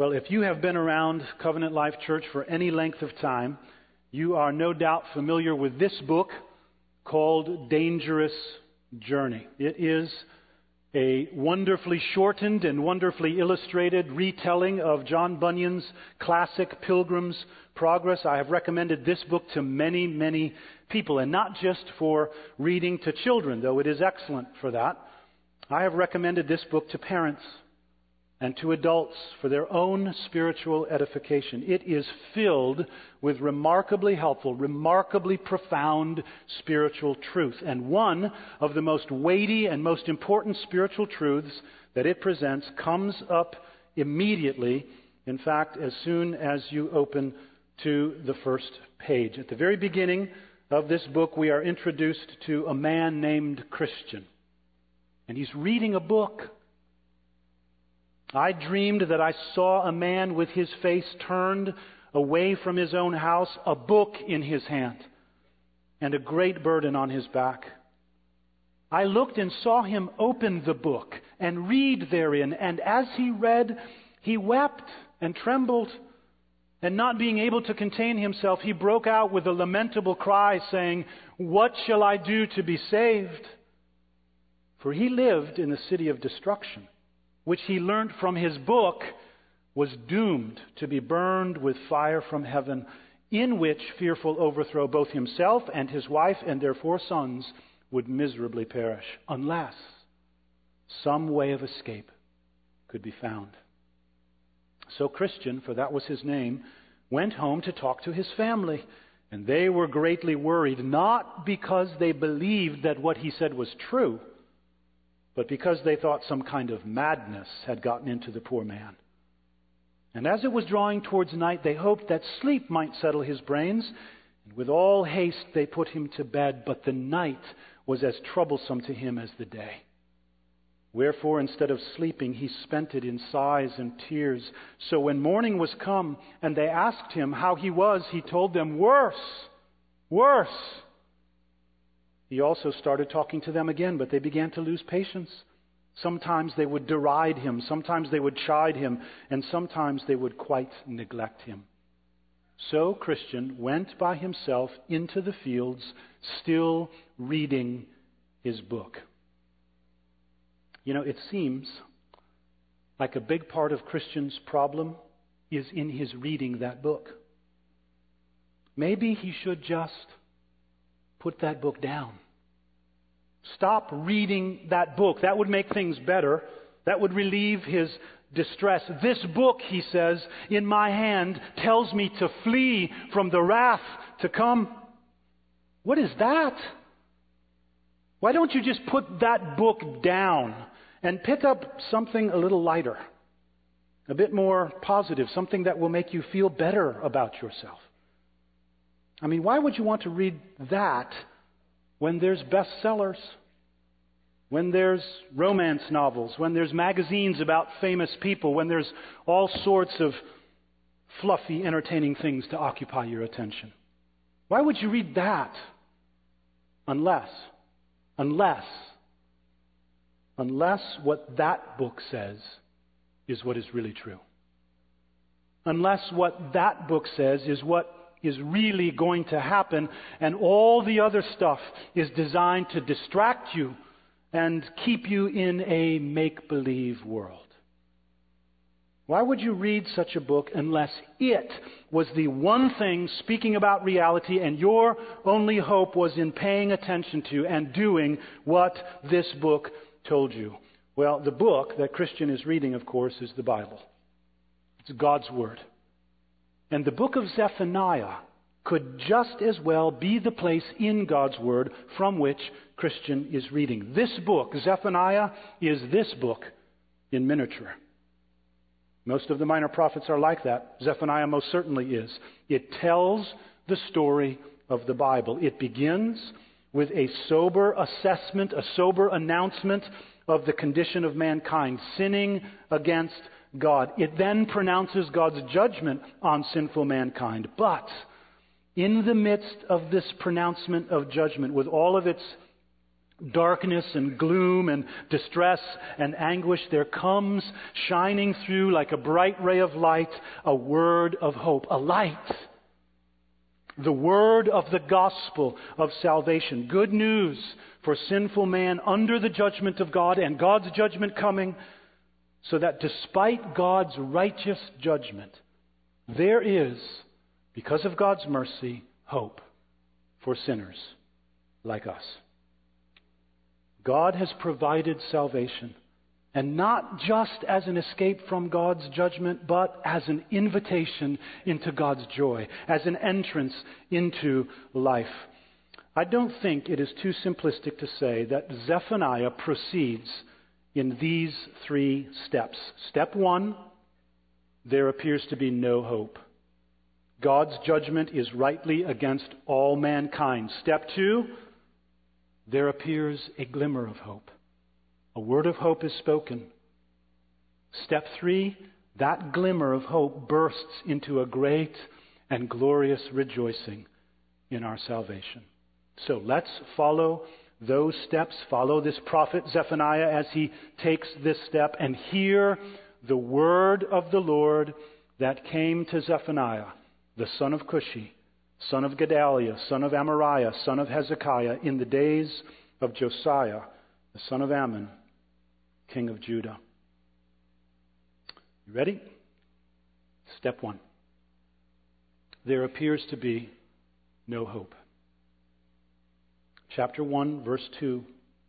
Well, if you have been around Covenant Life Church for any length of time, you are no doubt familiar with this book called Dangerous Journey. It is a wonderfully shortened and wonderfully illustrated retelling of John Bunyan's classic Pilgrim's Progress. I have recommended this book to many, many people, and not just for reading to children, though it is excellent for that. I have recommended this book to parents and to adults for their own spiritual edification. It is filled with remarkably helpful, remarkably profound spiritual truth. And one of the most weighty and most important spiritual truths that it presents comes up immediately, in fact, as soon as you open to the first page. At the very beginning of this book, we are introduced to a man named Christian. And he's reading a book. I dreamed that I saw a man with his face turned away from his own house, a book in his hand, and a great burden on his back. I looked and saw him open the book and read therein, and as he read, he wept and trembled, and not being able to contain himself, he broke out with a lamentable cry, saying, "What shall I do to be saved?" For he lived in the city of destruction, which he learned from his book was doomed to be burned with fire from heaven, in which fearful overthrow both himself and his wife and their 4 sons would miserably perish, unless some way of escape could be found. So Christian, for that was his name, went home to talk to his family, and they were greatly worried, not because they believed that what he said was true, but because they thought some kind of madness had gotten into the poor man. And as it was drawing towards night, they hoped that sleep might settle his brains, and with all haste they put him to bed, but the night was as troublesome to him as the day. Wherefore, instead of sleeping, he spent it in sighs and tears. So when morning was come, and they asked him how he was, he told them, "Worse, worse." He also started talking to them again, but they began to lose patience. Sometimes they would deride him, sometimes they would chide him, and sometimes they would quite neglect him. So Christian went by himself into the fields, still reading his book. You know, it seems like a big part of Christian's problem is in his reading that book. Maybe he should just put that book down. Stop reading that book. That would make things better. That would relieve his distress. This book, he says, in my hand tells me to flee from the wrath to come. What is that? Why don't you just put that book down and pick up something a little lighter, a bit more positive, something that will make you feel better about yourself? I mean, why would you want to read that when there's bestsellers, when there's romance novels, when there's magazines about famous people, when there's all sorts of fluffy, entertaining things to occupy your attention? Why would you read that? Unless what that book says is what is really true. Unless what that book says is what is really going to happen, and all the other stuff is designed to distract you and keep you in a make-believe world. Why would you read such a book unless it was the one thing speaking about reality and your only hope was in paying attention to and doing what this book told you? Well, the book that Christian is reading, of course, is the Bible. It's God's Word. And the book of Zephaniah could just as well be the place in God's Word from which Christian is reading. This book, Zephaniah, is this book in miniature. Most of the minor prophets are like that. Zephaniah most certainly is. It tells the story of the Bible. It begins with a sober assessment, a sober announcement of the condition of mankind, sinning against God. It then pronounces God's judgment on sinful mankind. But in the midst of this pronouncement of judgment, with all of its darkness and gloom and distress and anguish, there comes shining through like a bright ray of light a word of hope, a light. The word of the gospel of salvation. Good news for sinful man under the judgment of God and God's judgment coming, so that despite God's righteous judgment, there is, because of God's mercy, hope for sinners like us. God has provided salvation, and not just as an escape from God's judgment, but as an invitation into God's joy, as an entrance into life. I don't think it is too simplistic to say that Zephaniah proceeds in these 3 steps. Step 1, there appears to be no hope. God's judgment is rightly against all mankind. Step 2, there appears a glimmer of hope. A word of hope is spoken. Step 3, that glimmer of hope bursts into a great and glorious rejoicing in our salvation. So let's follow those steps, follow this prophet Zephaniah as he takes this step, and hear the word of the Lord that came to Zephaniah, the son of Cushi, son of Gedaliah, son of Amariah, son of Hezekiah, in the days of Josiah, the son of Ammon, king of Judah. You ready? Step 1. There appears to be no hope. Chapter 1, verse 2.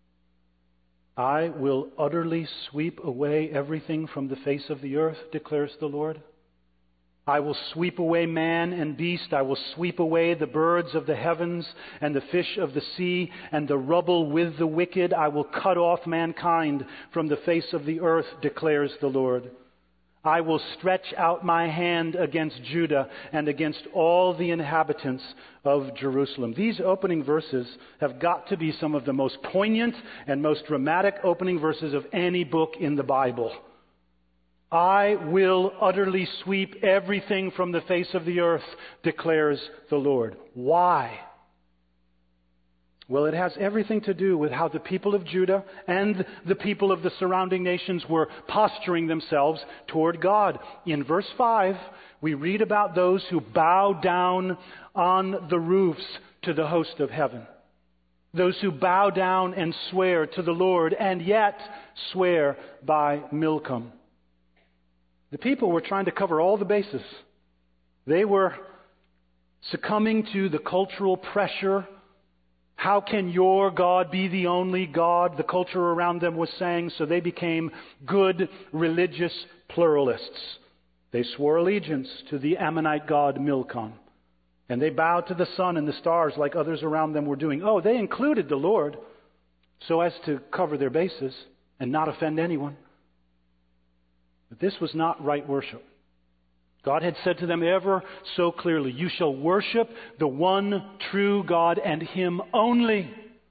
I will utterly sweep away everything from the face of the earth, declares the Lord. I will sweep away man and beast. I will sweep away the birds of the heavens and the fish of the sea and the rubble with the wicked. I will cut off mankind from the face of the earth, declares the Lord. I will stretch out my hand against Judah and against all the inhabitants of Jerusalem. These opening verses have got to be some of the most poignant and most dramatic opening verses of any book in the Bible. I will utterly sweep everything from the face of the earth, declares the Lord. Why? Well, it has everything to do with how the people of Judah and the people of the surrounding nations were posturing themselves toward God. In verse 5, we read about those who bow down on the roofs to the host of heaven. Those who bow down and swear to the Lord, and yet swear by Milcom. The people were trying to cover all the bases. They were succumbing to the cultural pressure. How can your God be the only God? The culture around them was saying, so they became good religious pluralists. They swore allegiance to the Ammonite god Milcom. And they bowed to the sun and the stars like others around them were doing. Oh, they included the Lord so as to cover their bases and not offend anyone. But this was not right worship. God had said to them ever so clearly, you shall worship the one true God and Him only.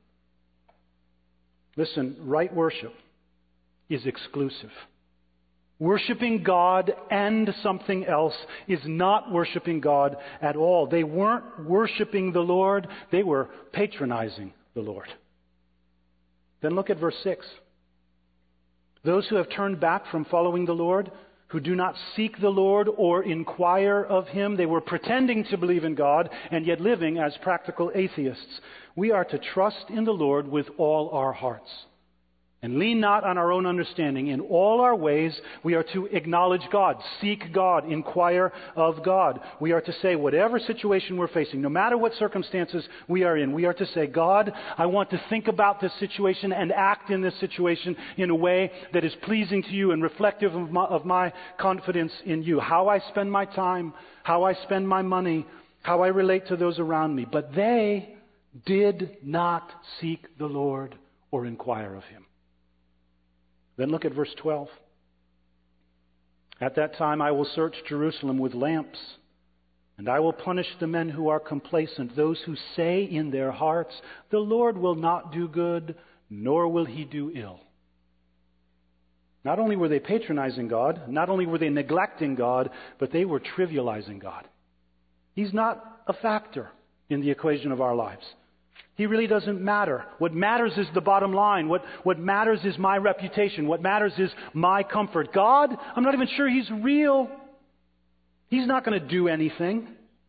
Listen, right worship is exclusive. Worshipping God and something else is not worshiping God at all. They weren't worshiping the Lord, they were patronizing the Lord. Then look at verse 6. Those who have turned back from following the Lord, who do not seek the Lord or inquire of Him. They were pretending to believe in God and yet living as practical atheists. We are to trust in the Lord with all our hearts and lean not on our own understanding. In all our ways, we are to acknowledge God, seek God, inquire of God. We are to say whatever situation we're facing, no matter what circumstances we are in, we are to say, God, I want to think about this situation and act in this situation in a way that is pleasing to you and reflective of my confidence in you. How I spend my time, how I spend my money, how I relate to those around me. But they did not seek the Lord or inquire of Him. Then look at verse 12. At that time I will search Jerusalem with lamps, and I will punish the men who are complacent, those who say in their hearts, the Lord will not do good, nor will He do ill. Not only were they patronizing God, not only were they neglecting God, but they were trivializing God. He's not a factor in the equation of our lives. He really doesn't matter. What matters is the bottom line. What matters is my reputation. What matters is my comfort. God, I'm not even sure He's real. He's not going to do anything.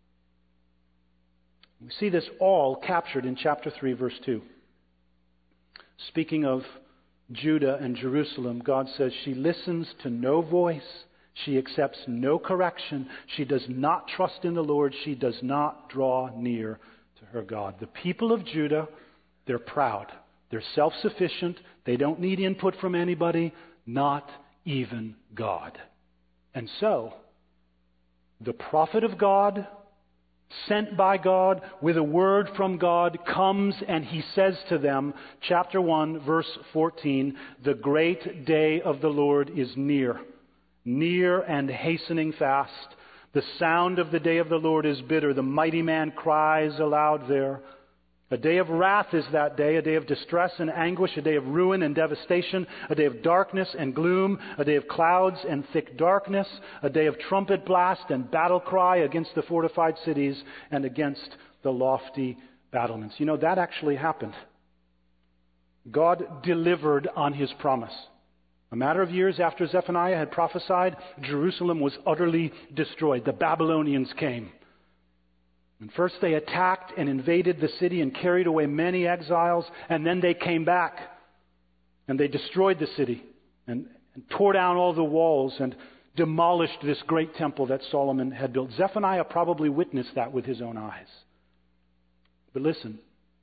We see this all captured in chapter 3, verse 2. Speaking of Judah and Jerusalem, God says, she listens to no voice. She accepts no correction. She does not trust in the Lord. She does not draw near to her God. The people of Judah, they're proud. They're self-sufficient. They don't need input from anybody, not even God. And so, the prophet of God, sent by God with a word from God, comes and he says to them, chapter 1, verse 14, the great day of the Lord is near, near and hastening fast. The sound of the day of the Lord is bitter. The mighty man cries aloud there. A day of wrath is that day, a day of distress and anguish, a day of ruin and devastation, a day of darkness and gloom, a day of clouds and thick darkness, a day of trumpet blast and battle cry against the fortified cities and against the lofty battlements. You know, that actually happened. God delivered on His promise. A matter of years after Zephaniah had prophesied, Jerusalem was utterly destroyed. The Babylonians came. And first they attacked and invaded the city and carried away many exiles, and then they came back and they destroyed the city and tore down all the walls and demolished this great temple that Solomon had built. Zephaniah probably witnessed that with his own eyes. But listen,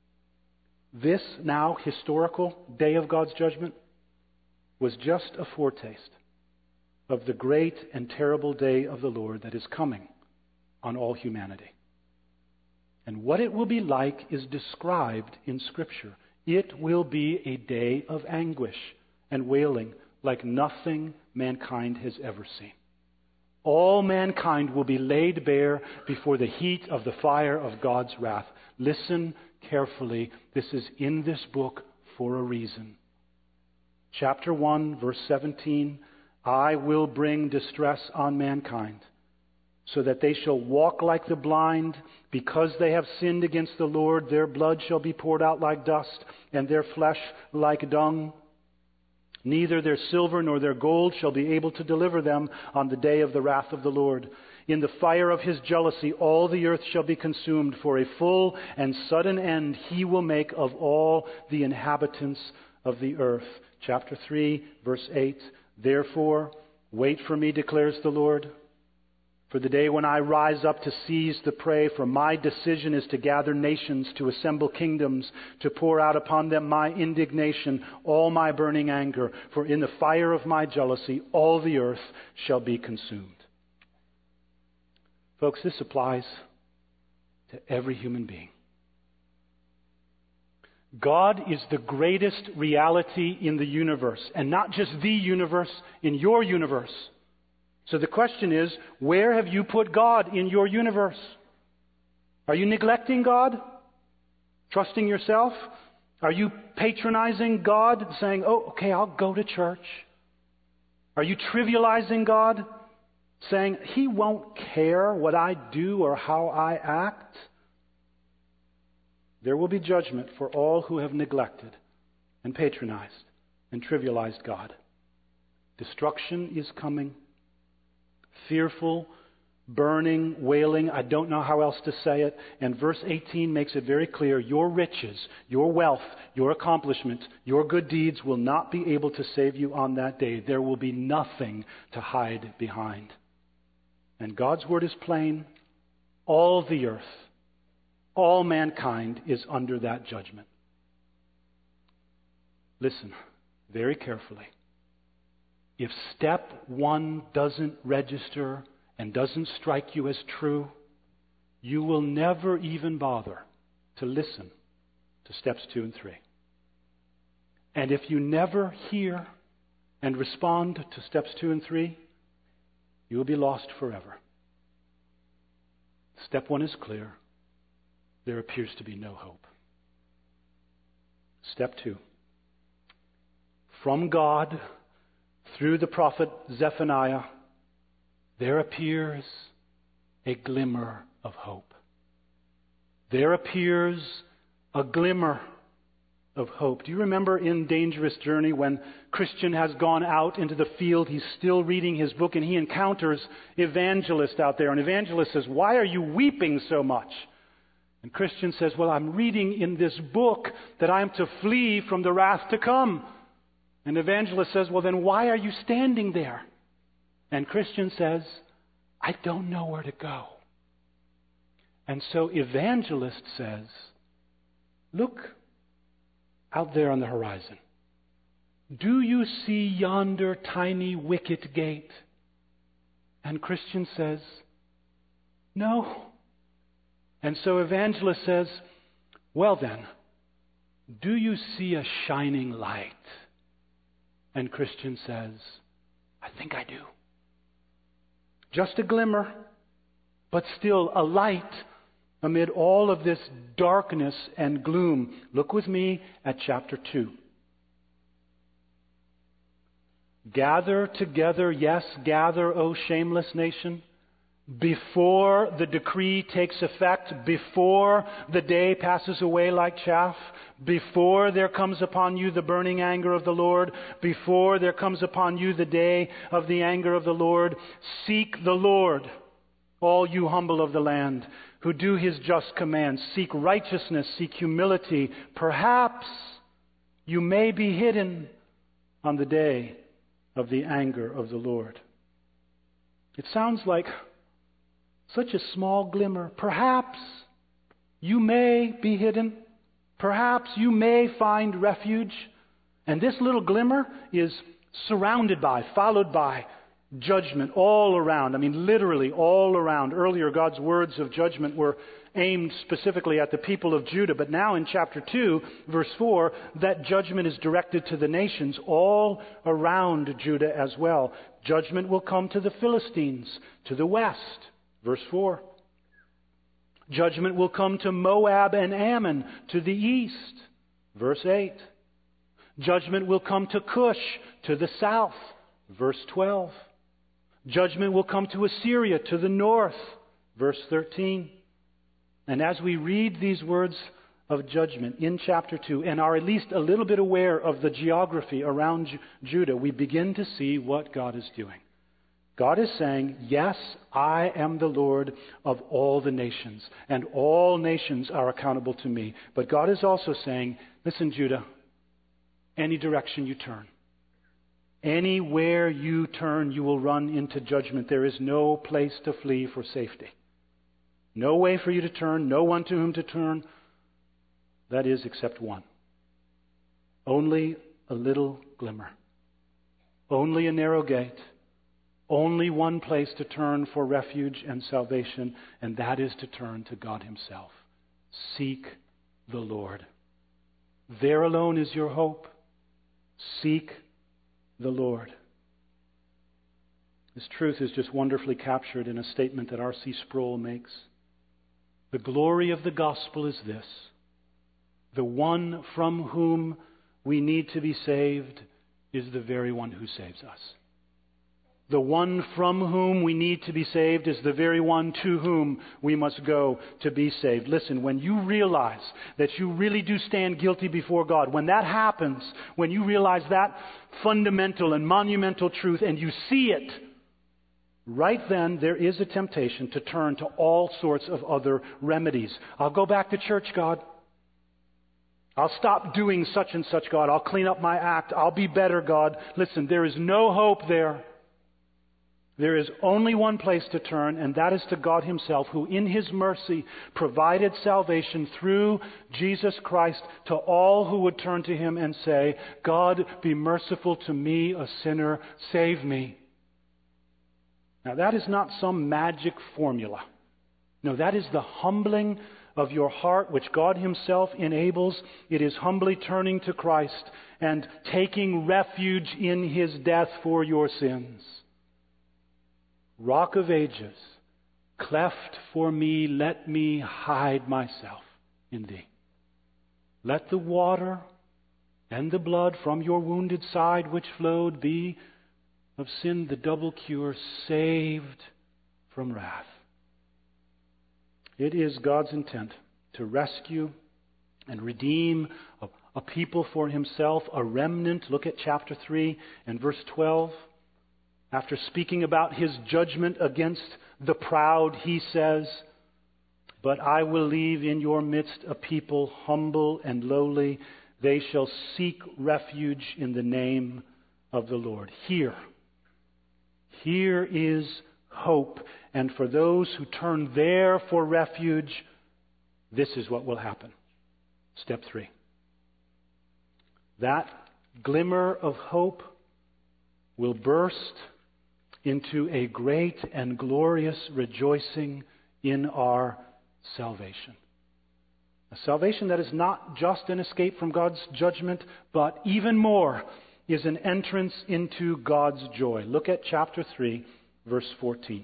this now historical day of God's judgment was just a foretaste of the great and terrible day of the Lord that is coming on all humanity. And what it will be like is described in Scripture. It will be a day of anguish and wailing like nothing mankind has ever seen. All mankind will be laid bare before the heat of the fire of God's wrath. Listen carefully. This is in this book for a reason. Chapter 1, verse 17, I will bring distress on mankind, so that they shall walk like the blind. Because they have sinned against the Lord, their blood shall be poured out like dust, and their flesh like dung. Neither their silver nor their gold shall be able to deliver them on the day of the wrath of the Lord. In the fire of His jealousy all the earth shall be consumed. For a full and sudden end He will make of all the inhabitants of the earth. Chapter 3, verse 8, therefore, wait for me, declares the Lord. For the day when I rise up to seize the prey, for my decision is to gather nations, to assemble kingdoms, to pour out upon them my indignation, all my burning anger. For in the fire of my jealousy, all the earth shall be consumed. Folks, this applies to every human being. God is the greatest reality in the universe, and not just the universe, in your universe. So the question is, where have you put God in your universe? Are you neglecting God? Trusting yourself? Are you patronizing God, saying, oh, okay, I'll go to church? Are you trivializing God, saying, He won't care what I do or how I act? There will be judgment for all who have neglected and patronized and trivialized God. Destruction is coming. Fearful, burning, wailing, I don't know how else to say it. And verse 18 makes it very clear, your riches, your wealth, your accomplishments, your good deeds will not be able to save you on that day. There will be nothing to hide behind. And God's word is plain. All the earth, all mankind is under that judgment. Listen very carefully. If step 1 doesn't register and doesn't strike you as true, you will never even bother to listen to steps 2 and 3. And if you never hear and respond to steps 2 and 3, you will be lost forever. Step 1 is clear. There appears to be no hope. Step 2. From God, through the prophet Zephaniah, there appears a glimmer of hope. There appears a glimmer of hope. Do you remember in Dangerous Journey when Christian has gone out into the field, he's still reading his book, and he encounters Evangelist out there. And Evangelist says, "Why are you weeping so much?" And Christian says, "Well, I'm reading in this book that I'm to flee from the wrath to come." And Evangelist says, "Well, then why are you standing there?" And Christian says, "I don't know where to go." And so Evangelist says, "Look out there on the horizon. Do you see yonder tiny wicket gate?" And Christian says, "No." And so Evangelist says, "Well then, do you see a shining light?" And Christian says, "I think I do." Just a glimmer, but still a light amid all of this darkness and gloom. Look with me at chapter 2. "Gather together, yes, gather, O shameless nation, before the decree takes effect, before the day passes away like chaff, before there comes upon you the burning anger of the Lord, before there comes upon you the day of the anger of the Lord. Seek the Lord, all you humble of the land, who do His just commands. Seek righteousness, seek humility. Perhaps you may be hidden on the day of the anger of the Lord." It sounds like such a small glimmer. Perhaps you may be hidden. Perhaps you may find refuge. And this little glimmer is surrounded by, followed by judgment all around. I mean, literally all around. Earlier, God's words of judgment were aimed specifically at the people of Judah. But now in chapter 2, verse 4, that judgment is directed to the nations all around Judah as well. Judgment will come to the Philistines, to the west. Verse 4. Judgment will come to Moab and Ammon, to the east. Verse 8. Judgment will come to Cush, to the south. Verse 12. Judgment will come to Assyria, to the north. Verse 13. And as we read these words of judgment in chapter 2 and are at least a little bit aware of the geography around Judah, we begin to see what God is doing. God is saying, "Yes, I am the Lord of all the nations, and all nations are accountable to me." But God is also saying, "Listen, Judah, any direction you turn, anywhere you turn, you will run into judgment. There is no place to flee for safety. No way for you to turn, no one to whom to turn. That is, except one. Only a little glimmer. Only a narrow gate. Only one place to turn for refuge and salvation, and that is to turn to God Himself. Seek the Lord. There alone is your hope. Seek the Lord." This truth is just wonderfully captured in a statement that R.C. Sproul makes. The glory of the gospel is this: the one from whom we need to be saved is the very one who saves us. The one from whom we need to be saved is the very one to whom we must go to be saved. Listen, when you realize that you really do stand guilty before God, when that happens, when you realize that fundamental and monumental truth and you see it, right then there is a temptation to turn to all sorts of other remedies. I'll go back to church, God. I'll stop doing such and such, God. I'll clean up my act. I'll be better, God. Listen, there is no hope there. There is only one place to turn, and that is to God Himself, who in His mercy provided salvation through Jesus Christ to all who would turn to Him and say, "God, be merciful to me, a sinner. Save me." Now, that is not some magic formula. No, that is the humbling of your heart, which God Himself enables. It is humbly turning to Christ and taking refuge in His death for your sins. Rock of ages, cleft for me, let me hide myself in Thee. Let the water and the blood from your wounded side which flowed be of sin the double cure, saved from wrath. It is God's intent to rescue and redeem a people for himself, a remnant. Look at chapter 3 and verse 12. After speaking about his judgment against the proud, he says, "But I will leave in your midst a people humble and lowly. They shall seek refuge in the name of the Lord." Here is hope. And for those who turn there for refuge, this is what will happen. Step 3. That glimmer of hope will burst into a great and glorious rejoicing in our salvation. A salvation that is not just an escape from God's judgment, but even more is an entrance into God's joy. Look at chapter 3, verse 14.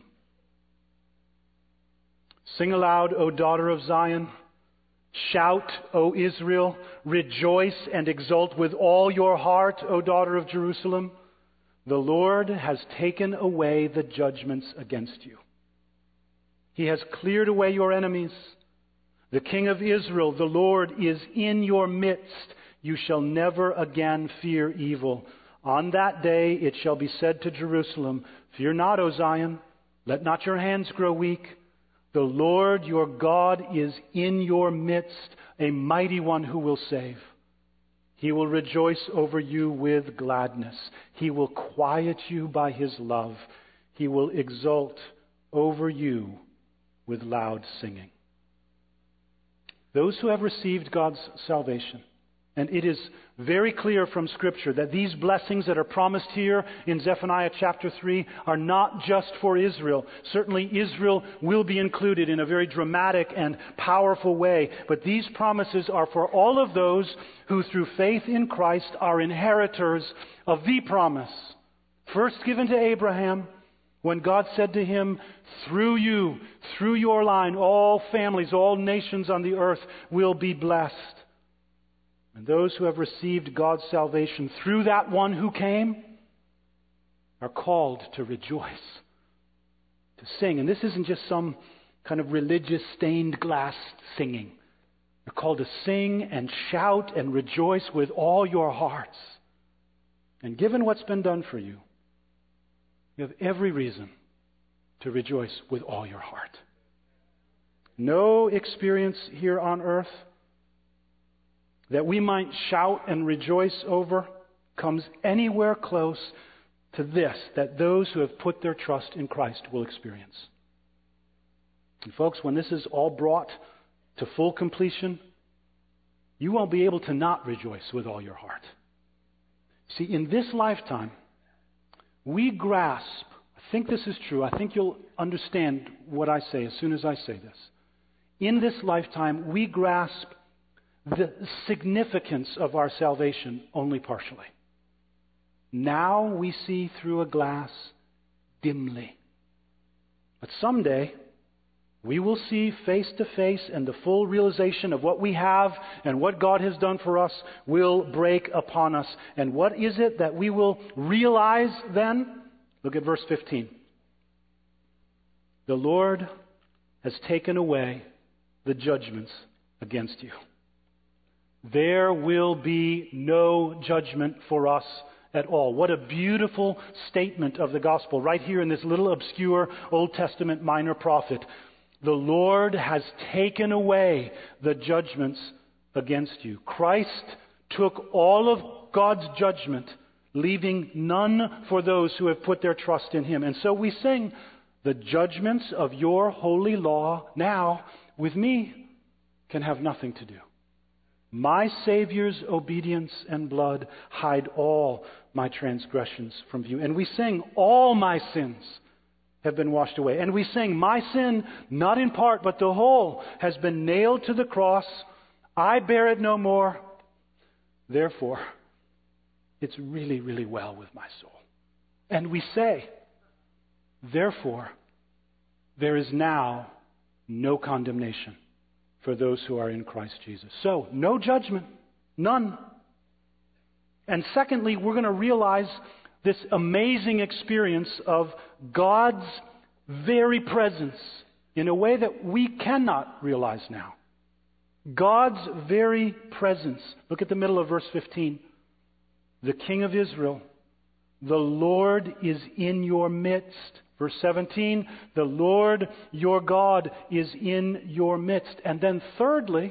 "Sing aloud, O daughter of Zion. Shout, O Israel. Rejoice and exult with all your heart, O daughter of Jerusalem. The Lord has taken away the judgments against you. He has cleared away your enemies. The King of Israel, the Lord, is in your midst. You shall never again fear evil. On that day it shall be said to Jerusalem, 'Fear not, O Zion. Let not your hands grow weak. The Lord your God is in your midst, a mighty one who will save. He will rejoice over you with gladness. He will quiet you by his love. He will exult over you with loud singing.'" Those who have received God's salvation, and it is very clear from Scripture that these blessings that are promised here in Zephaniah chapter 3 are not just for Israel. Certainly Israel will be included in a very dramatic and powerful way, but these promises are for all of those who through faith in Christ are inheritors of the promise. First given to Abraham, when God said to him, "Through you, through your line, all families, all nations on the earth will be blessed." And those who have received God's salvation through that one who came are called to rejoice, to sing. And this isn't just some kind of religious stained glass singing. You're called to sing and shout and rejoice with all your hearts. And given what's been done for you, you have every reason to rejoice with all your heart. No experience here on earth that we might shout and rejoice over comes anywhere close to this, that those who have put their trust in Christ will experience. And folks, when this is all brought to full completion, you won't be able to not rejoice with all your heart. See, in this lifetime, we grasp, I think this is true, I think you'll understand what I say as soon as I say this. In this lifetime, we grasp the significance of our salvation only partially. Now we see through a glass dimly. But someday, we will see face to face, and the full realization of what we have and what God has done for us will break upon us. And what is it that we will realize then? Look at verse 15. "The Lord has taken away the judgments against you." There will be no judgment for us at all. What a beautiful statement of the gospel right here in this little obscure Old Testament minor prophet. The Lord has taken away the judgments against you. Christ took all of God's judgment, leaving none for those who have put their trust in him. And so we sing, "The judgments of your holy law now with me can have nothing to do. My Savior's obedience and blood hide all my transgressions from view." And we sing, "All my sins have been washed away." And we sing, "My sin, not in part, but the whole, has been nailed to the cross. I bear it no more. Therefore, it's really, really well with my soul." And we say, "Therefore, there is now no condemnation for those who are in Christ Jesus." So, no judgment. None. And secondly, we're going to realize this amazing experience of God's very presence in a way that we cannot realize now. God's very presence. Look at the middle of verse 15. The King of Israel, the Lord is in your midst. Verse 17, the Lord your God is in your midst. And then thirdly,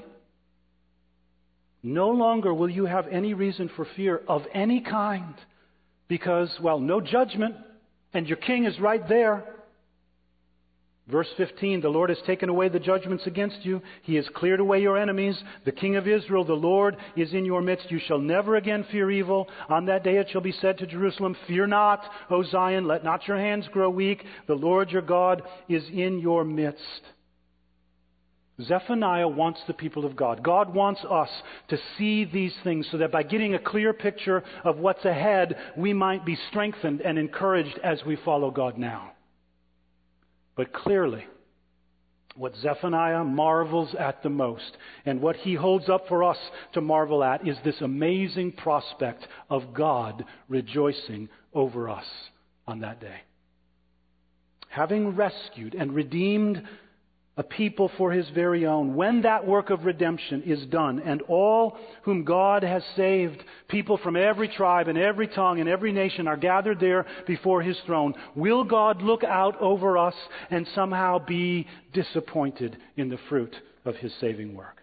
no longer will you have any reason for fear of any kind because, well, no judgment and your king is right there. Verse 15, the Lord has taken away the judgments against you. He has cleared away your enemies. The King of Israel, the Lord, is in your midst. You shall never again fear evil. On that day it shall be said to Jerusalem, fear not, O Zion, let not your hands grow weak. The Lord your God is in your midst. Zephaniah wants the people of God. God wants us to see these things so that by getting a clear picture of what's ahead, we might be strengthened and encouraged as we follow God now. But clearly, what Zephaniah marvels at the most, and what he holds up for us to marvel at, is this amazing prospect of God rejoicing over us on that day. Having rescued and redeemed a people for his very own, when that work of redemption is done, and all whom God has saved, people from every tribe and every tongue and every nation are gathered there before his throne, will God look out over us and somehow be disappointed in the fruit of his saving work?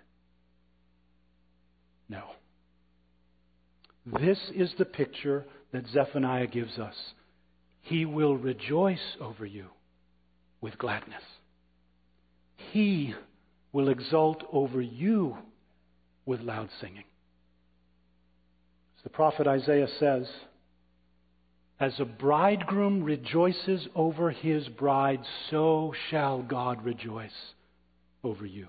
No. This is the picture that Zephaniah gives us. He will rejoice over you with gladness. He will exult over you with loud singing. As the prophet Isaiah says, as a bridegroom rejoices over his bride, so shall God rejoice over you.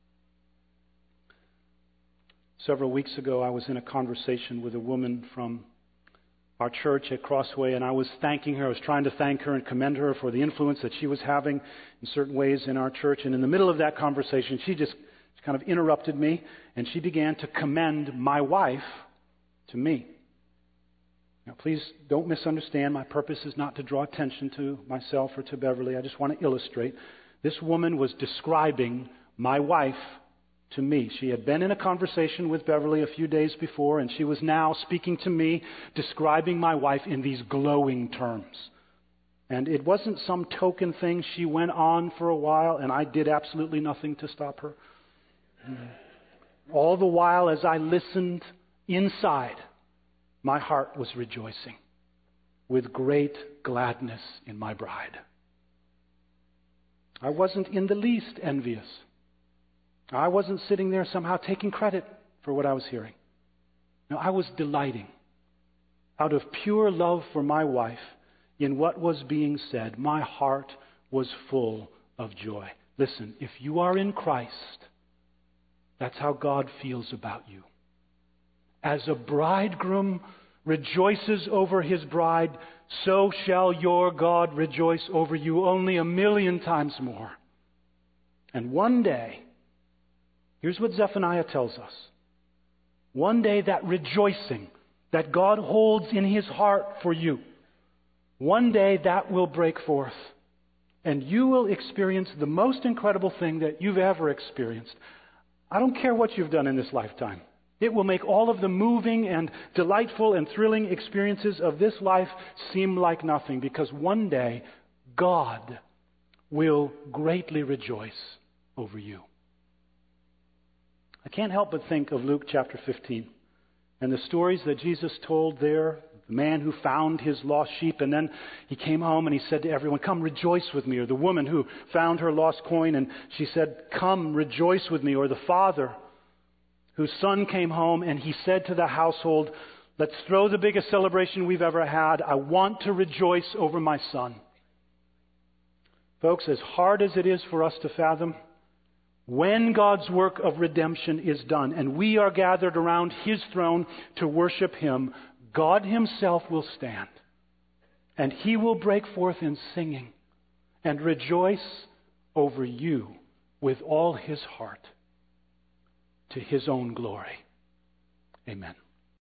Several weeks ago, I was in a conversation with a woman from our church at Crossway, and I was thanking her. I was trying to thank her and commend her for the influence that she was having in certain ways in our church. And in the middle of that conversation, she just kind of interrupted me, and she began to commend my wife to me. Now, please don't misunderstand. My purpose is not to draw attention to myself or to Beverly. I just want to illustrate. This woman was describing my wife to me. She had been in a conversation with Beverly a few days before, and she was now speaking to me, describing my wife in these glowing terms. And it wasn't some token thing. She went on for a while, and I did absolutely nothing to stop her. All the while, as I listened inside, my heart was rejoicing with great gladness in my bride. I wasn't in the least envious. I wasn't sitting there somehow taking credit for what I was hearing. No, I was delighting out of pure love for my wife in what was being said. My heart was full of joy. Listen, if you are in Christ, that's how God feels about you. As a bridegroom rejoices over his bride, so shall your God rejoice over you, only 1,000,000 times more. And one day, here's what Zephaniah tells us. One day that rejoicing that God holds in his heart for you, one day that will break forth. And you will experience the most incredible thing that you've ever experienced. I don't care what you've done in this lifetime. It will make all of the moving and delightful and thrilling experiences of this life seem like nothing, because one day God will greatly rejoice over you. I can't help but think of Luke chapter 15 and the stories that Jesus told there, the man who found his lost sheep, and then he came home and he said to everyone, come rejoice with me. Or the woman who found her lost coin and she said, come rejoice with me. Or the father whose son came home and he said to the household, let's throw the biggest celebration we've ever had. I want to rejoice over my son. Folks, as hard as it is for us to fathom, when God's work of redemption is done and we are gathered around his throne to worship him, God himself will stand and he will break forth in singing and rejoice over you with all his heart to his own glory. Amen.